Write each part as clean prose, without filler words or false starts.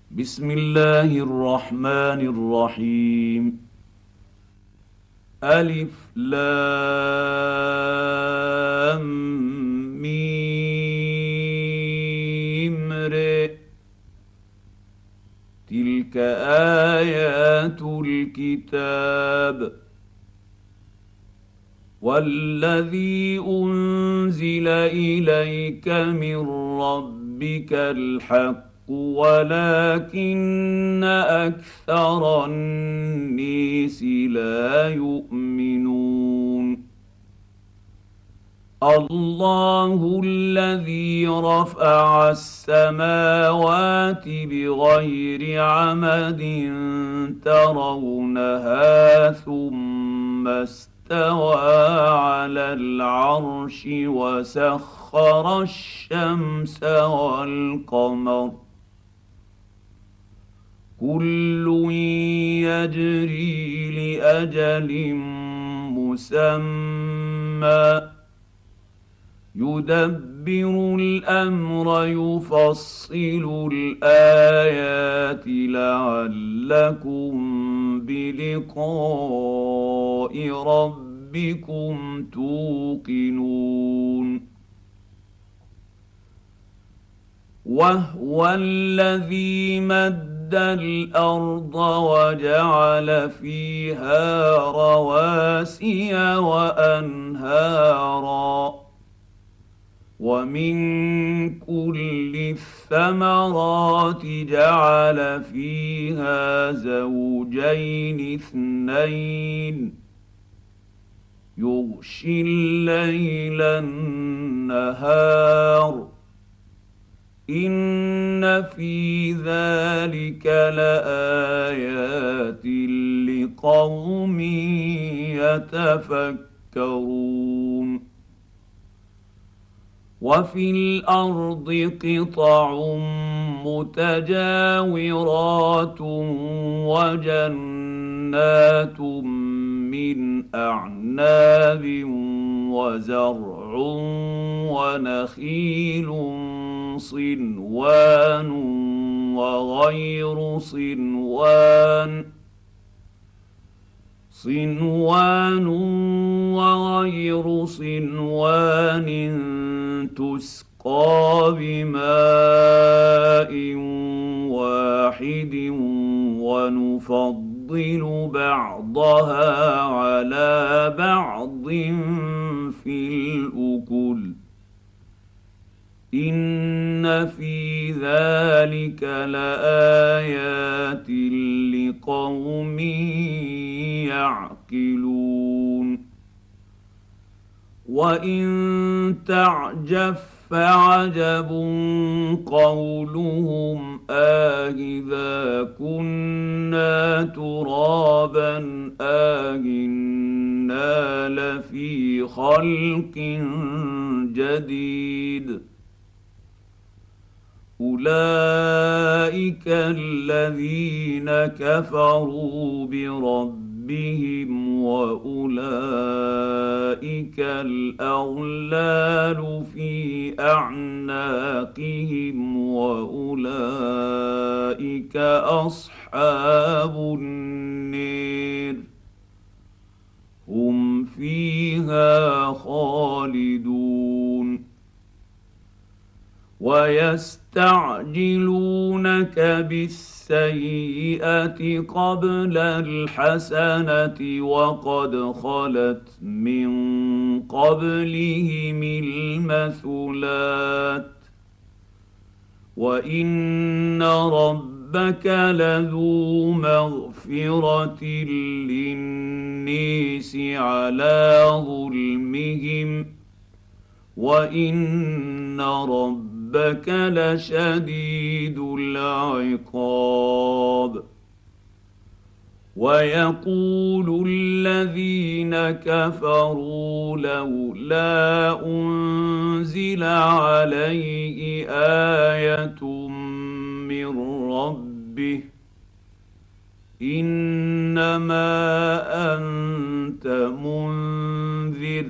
بسم الله الرحمن الرحيم. ألف لام ميم ر. تلك آيات الكتاب. والذي أنزل إليك من ربك الحق ولكن أكثر الناس لا يؤمنون. الله الذي رفع السماوات بغير عمد ترونها ثم استوى على العرش وسخر الشمس والقمر كل يجري لأجل مسمى يدبر الأمر يفصل الآيات لعلكم بلقاء ربكم توقنون. وهو الذي مد الأرض وجعل فيها رواسي وأنهارا ومن كل الثمرات جعل فيها زوجين اثنين يغشي الليل النهار إن في ذلك لآيات لقوم يتفكرون. وفي الأرض قطع متجاورات وجنات من أعناب وزرع ونخيل صنوان وغير صنوان تسقى بماء واحد ونفضل بعضها على بعض في الأكل إن في ذلك لآيات لقوم يعقلون. وإن تعجب فعجب قولهم أإذا كنا ترابا أإنا لفي خلق جديد أولئك الذين كفروا بربهم وأولئك الأغلال في أعناقهم وأولئك أصحاب النار هم فيها خالدون. ويستعجلونك بالسيئة قبل الحسنة وقد خلت من قبلهم المثلات وإن ربك لذو مغفرة للناس على ظلمهم وإن ربك لشديد العقاب. ويقول الذين كفروا لولا أنزل عليه آية من ربه إنما أنت منذر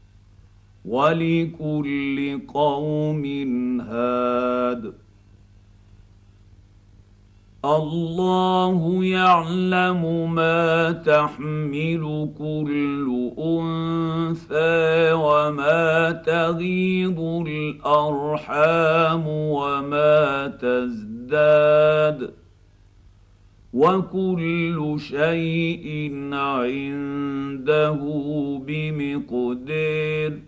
ولكل قوم هاد الله يعلم ما تحمل كل انثى وما تغيض الارحام وما تزداد وكل شيء عنده بمقدار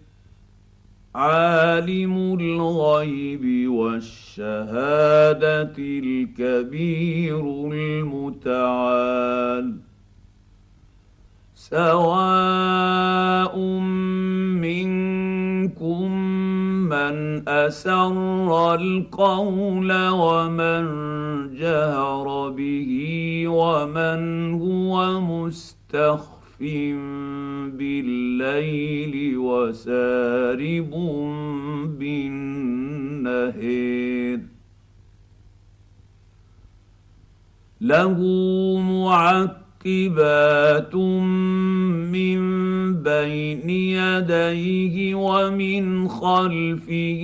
عالم الغيب والشهاده الكبير المتعال سواء منكم من اسر القول ومن جهر به ومن هو مستخف بالليل وسارب بالنهار له معقبات من بين يديه ومن خلفه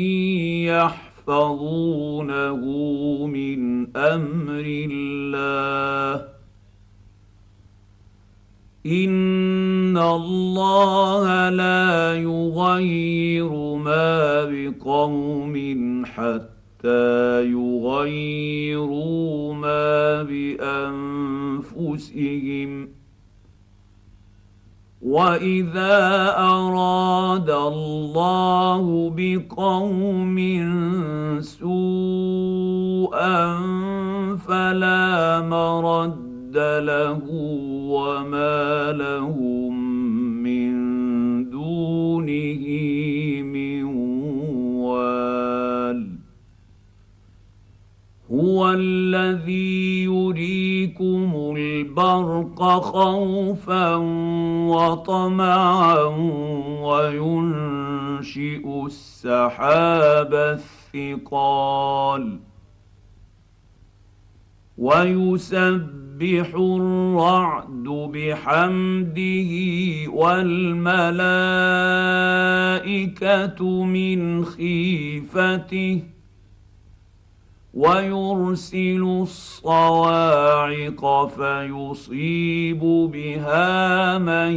يحفظونه من امر الله ان الله لا يغير ما بقوم حتى يغيروا ما بانفسهم واذا اراد الله بقوم سوءا فلا مرد له وما لهم من دونه من وال هو الذي يريكم البرق خوفا وطمعا وينشئ السحاب الثقال ويسبح الرعد بحمده والملائكة من خيفته ويرسل الصواعق فيصيب بها من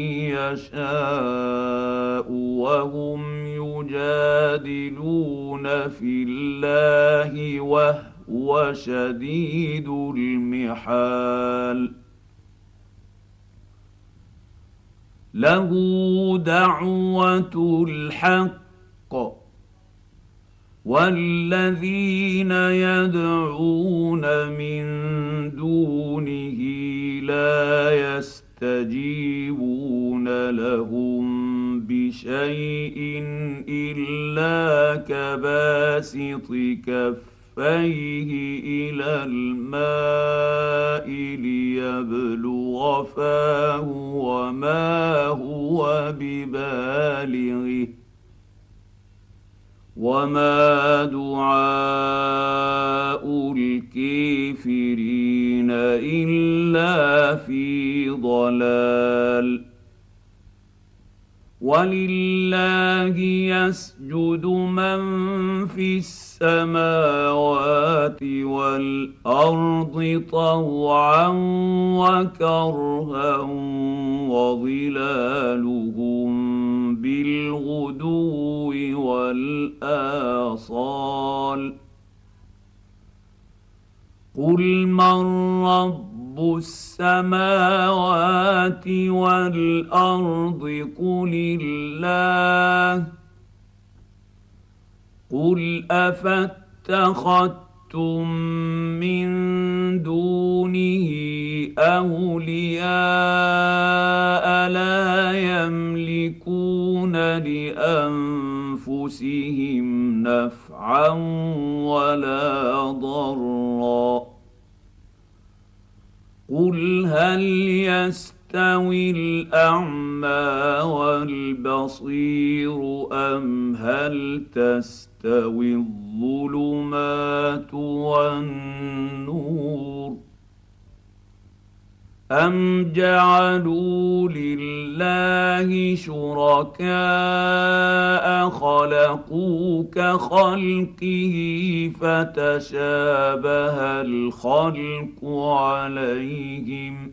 يشاء وهم يجادلون في الله وهو شديد المحال له دعوة الحق والذين يدعون من دونه لا يستجيبون لهم بشيء إلا كباسط كفيه إلى الماء ليبلغ فاه وما هو ببالغه وما دعاء الكافرين إلا في ضلال ولله يسجد من في السماوات والأرض طوعا وكرها وظلالهم بالغدو والآصال قل من رب السماوات والأرض قل الله قل أفاتخذتم من دونه أولياء لا يملكون لأنفسهم نفعا ولا ضرا قل هل يستوي الأعمى والبصير أم هل تستوي الظلمات والنور أم جعلوا لله شركاء خلقوا كخلقه فتشابه الخلق عليهم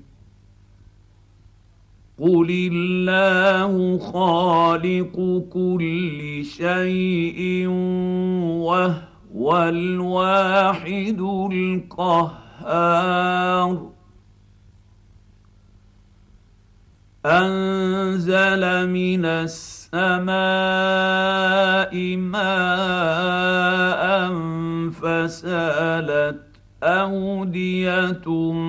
قل الله خالق كل شيء وهو الواحد القهار أنزل من السماء ماء فسالت أودية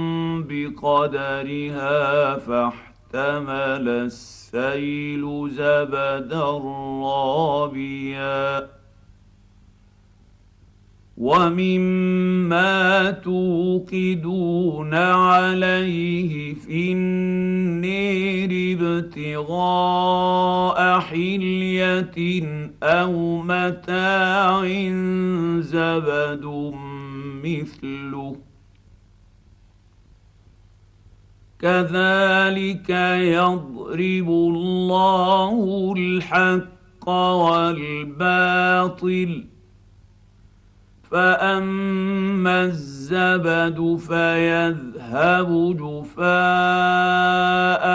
بقدرها فاحتمل السيل زبدا رابيا ومما توقدون عليه في النير ابتغاء حلية أو متاع زبد مثله كذلك يضرب الله الحق والباطل فأما الزبد فيذهب جفاء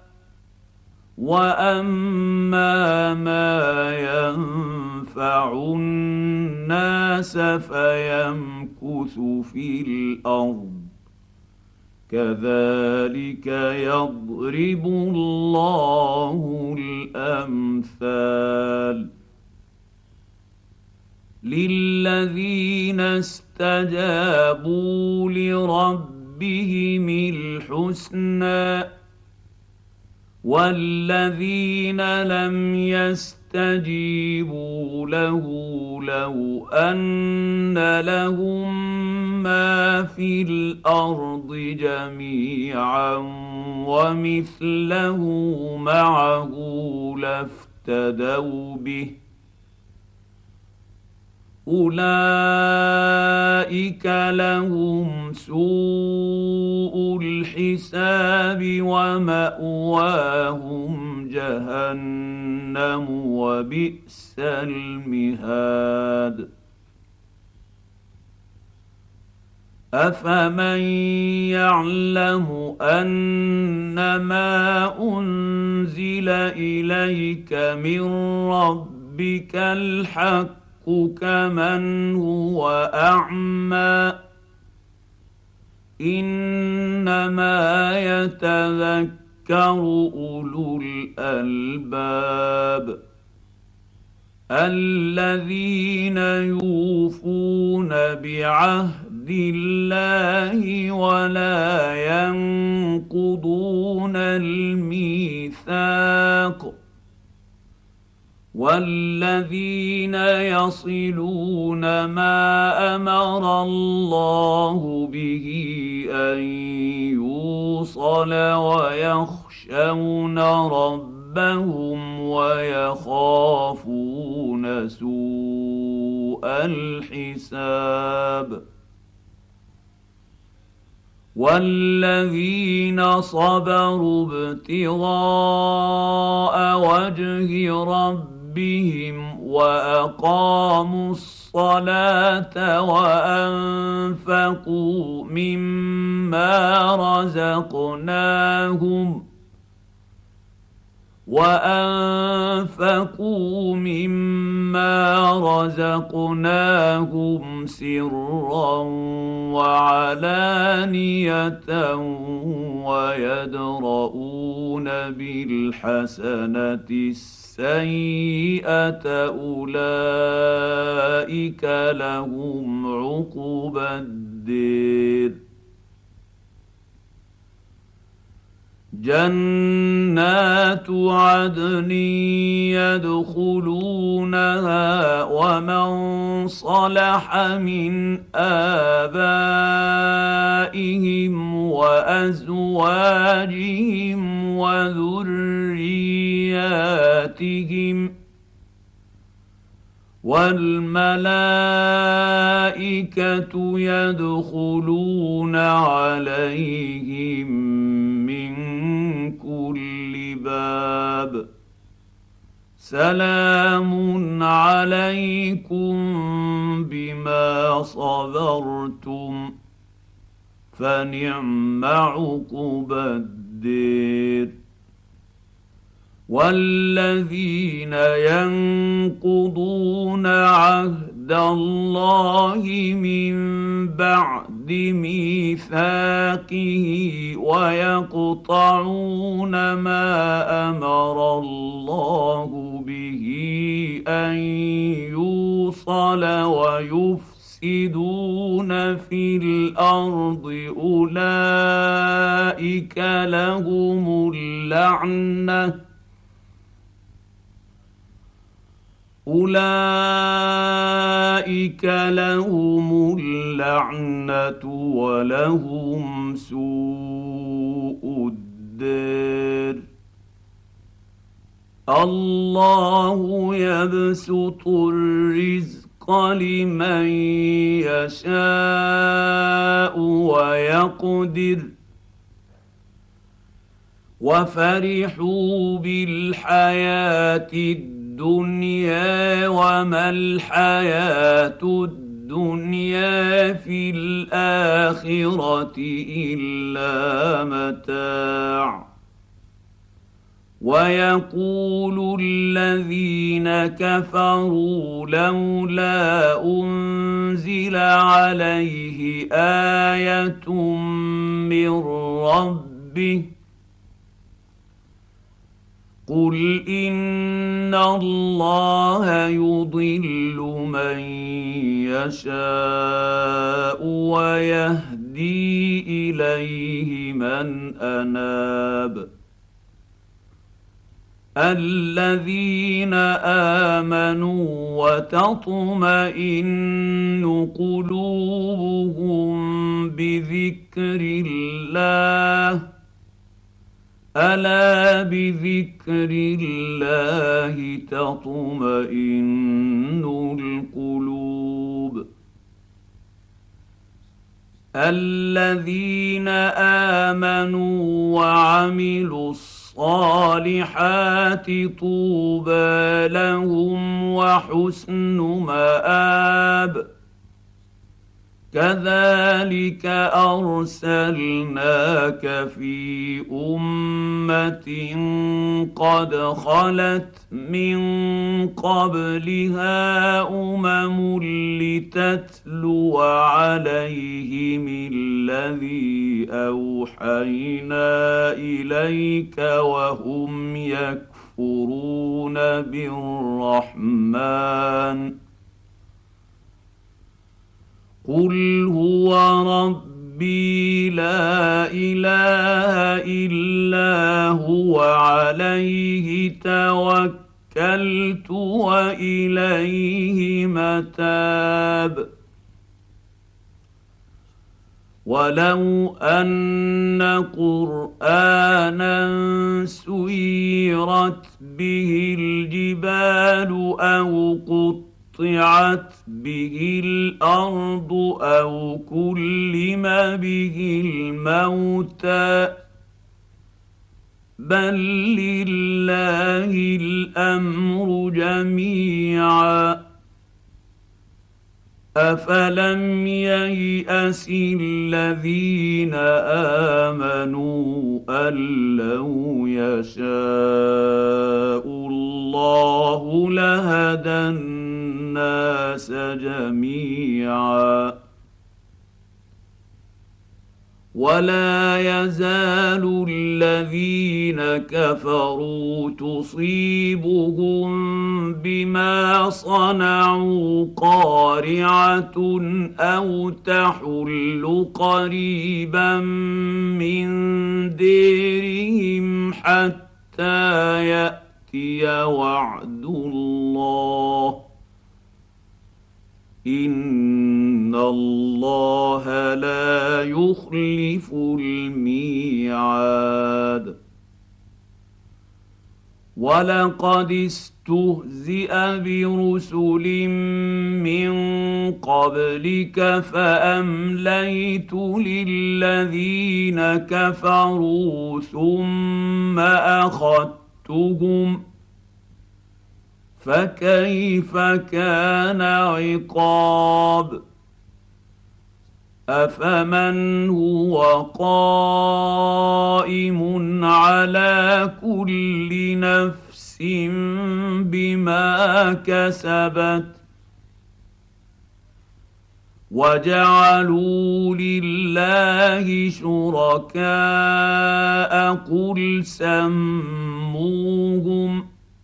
وأما ما ينفع الناس فيمكث في الأرض كذلك يضرب الله الأمثال للذين استجابوا لربهم الحسنى والذين لم يستجيبوا له لو أن لهم ما في الأرض جميعا ومثله معه لافتدوا به أولئك لهم سوء الحساب ومأواهم جهنم وبئس المهاد أفمن يعلم أنما أنزل إليك من ربك الحق كمن هو أعمى إنما يتذكر أولو الألباب الذين يوفون بعهد الله ولا ينقضون الميثاق والذين يصلون ما أمر الله به أن يوصل ويخشون ربهم ويخافون سوء الحساب والذين صبروا ابتغاء وجه ربهم وأقاموا الصلاة وأنفقوا مما رزقناهم سرا وعلانية ويدرؤون بالحسنة السيئة أولئك لهم عقبى الدير جنات عدن يدخلونها ومن صلح من آبائهم وأزواجهم والملائكه يدخلون عليهم من كل باب سلام عليكم بما صبرتم فنعم عقبى الدير والذين ينقضون عهد الله من بعد ميثاقه ويقطعون ما امر الله به ان يوصل ويفسدون في الارض اولئك لهم اللعنة ولهم سوء الدار الله يبسط الرزق لمن يشاء ويقدر وفرحوا بالحياة الدنيا وما الحياة الدنيا في الآخرة إلا متاع ويقول الذين كفروا لولا أنزل عليه آية من ربه قل إن الله يضل من يشاء ويهدي إليه من أناب الذين آمنوا وتطمئن قلوبهم بذكر الله ألا بذكر الله تطمئن القلوب الذين آمنوا وعملوا الصالحات طوبى لهم وحسن مآب كذلك أرسلناك في أمة قد خلت من قبلها لتتلو عليهم الذي أوحينا إليك وهم يكفرون بالرحمن قل هو ربي لا إله إلا هو عليه توكلت وإليه متاب ولو أن قرآنا سيرت به الجبال أو قطعت به الأرض أو كلم به الموتى بل لله الأمر جميعا أفلم ييأس الذين آمنوا أن لو يشاء الله لهدى الناس جميعا ولا يزال الذين كفروا تصيبهم بما صنعوا قارعة أو تحل قريبا من ديرهم حتى يأتي وعد الله إن الله لا يخلف الميعاد ولقد استهزئ برسل من قبلك فأمليت للذين كفروا ثم أخذتهم فكيف كان عقاب أفمن هو قائم على كل نفس بما كسبت وجعلوا لله شركاء قل سموهم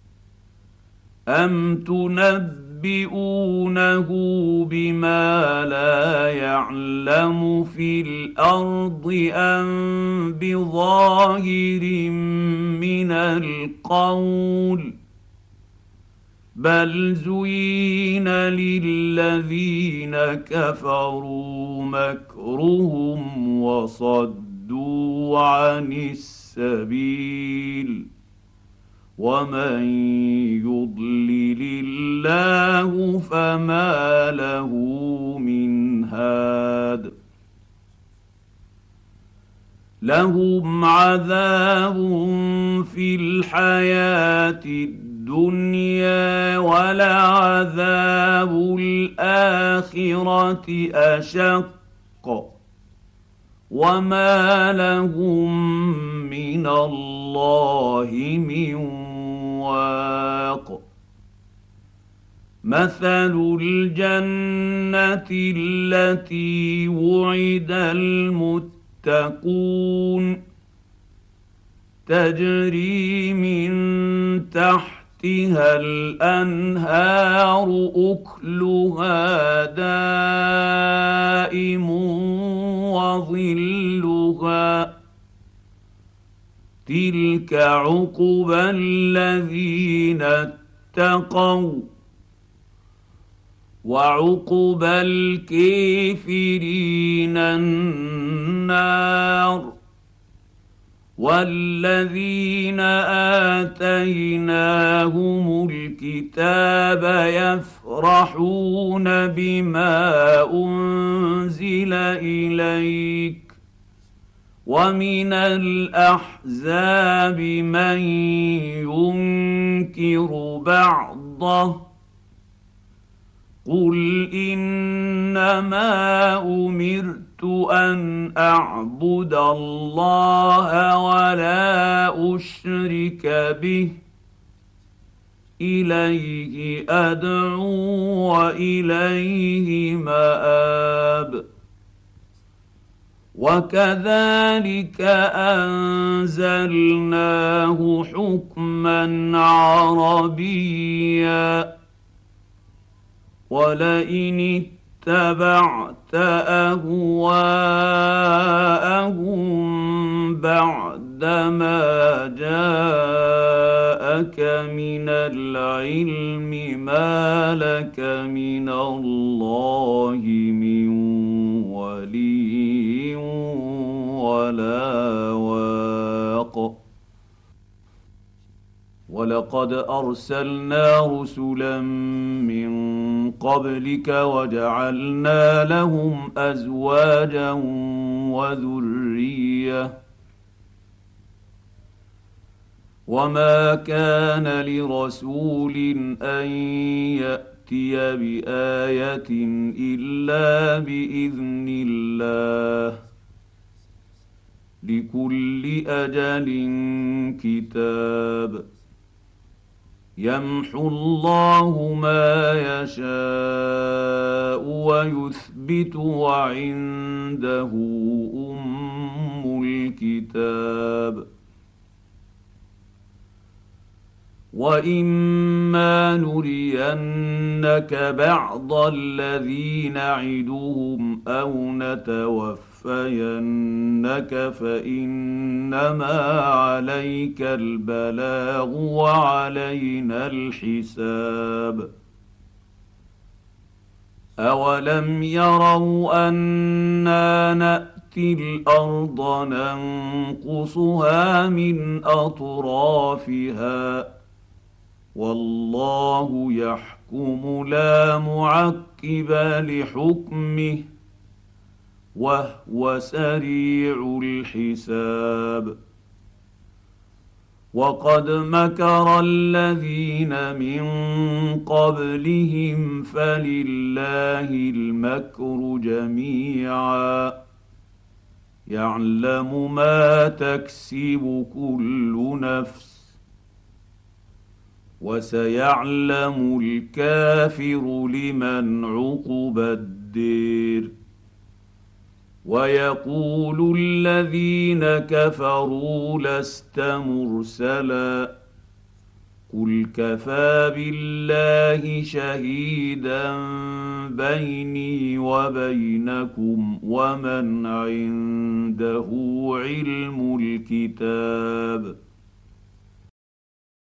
أم تنبئونه بما لا يعلم في الأرض أم بظاهر من القول بل زين للذين كفروا مكرهم وصدوا عن السبيل ومن يضلل الله فما له من هاد لهم عذاب في الحياة الدنيا ولعذاب الآخرة أشق وما لهم من الله من واق مثل الجنة التي وعد المتقون تجري من تحتها الأنهار أكلها دائم وظلها تلك عقبى الذين اتقوا وعقبى الكافرين النار والذين آتيناهم الكتاب يفرحون بما أنزل إليك ومن الأحزاب من ينكر بعضه قل إنما أمرت أن أعبد الله ولا أشرك به إليه أدعو وإليه مآب وكذلك أنزلناه حكما عربيا ولئن اتبعت أهواءهم بعدما جاءك من العلم ما لك من الله من ولي ولا واق ولقد أرسلنا رسلا من قبلك وجعلنا لهم أزواجا وذرية وما كان لرسول أن يأتي بآية إلا بإذن الله لكل أجل كتاب يمحو الله ما يشاء ويثبت وعنده أم الكتاب وإما نرينك بعض الذي نعدهم أو نتوفينك فإنما عليك البلاغ وعلينا الحساب أولم يروا أنا نأتي الأرض ننقصها من أطرافها والله يحكم لا معقب لحكمه وهو سريع الحساب. وقد مكر الذين من قبلهم فلله المكر جميعا يعلم ما تكسب كل نفس وسيعلم الكافر لمن عقبى الدير. ويقول الذين كفروا لست مرسلا قل كفى بالله شهيدا بيني وبينكم ومن عنده علم الكتاب.